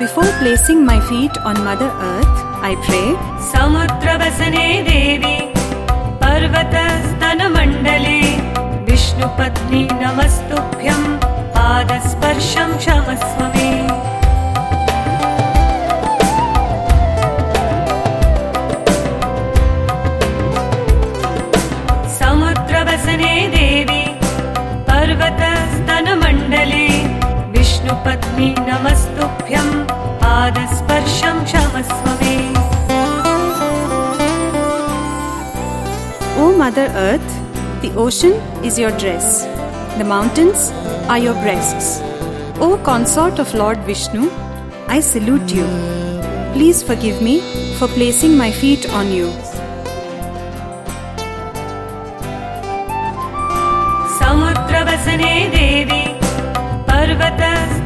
Before placing my feet on Mother Earth, I pray, समुद्रवसने देवी पर्वतस्तनमण्डले विष्णुपत्नी नमस्तुभ्यं पादस्पर्शं क्षमस्व मे। समुद्रवसने देवी पर्वतस्तनमण्डले विष्णुपत्नी नमस्तुभ्यं पादस्पर्शं क्षमस्व मे। O Mother Earth, the ocean is your dress, the mountains are your breasts. O consort of Lord Vishnu, I salute you. Please forgive me for placing my feet on you. समुद्रवसने देवी पर्वत